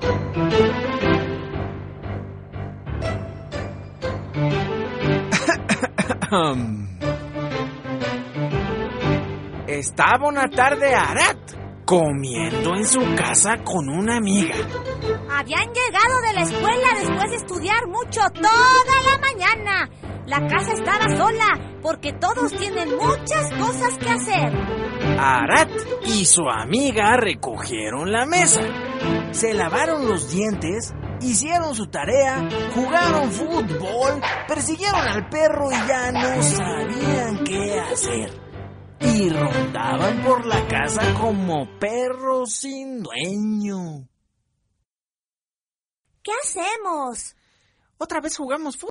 Estaba una tarde Arat comiendo en su casa con una amiga. Habían llegado de la escuela después de estudiar mucho toda la mañana. La casa estaba sola porque todos tienen muchas cosas que hacer. Arat y su amiga recogieron la mesa, se lavaron los dientes, hicieron su tarea, jugaron fútbol, persiguieron al perro y ya no sabían qué hacer. Y rondaban por la casa como perros sin dueño. ¿Qué hacemos? Otra vez jugamos fútbol.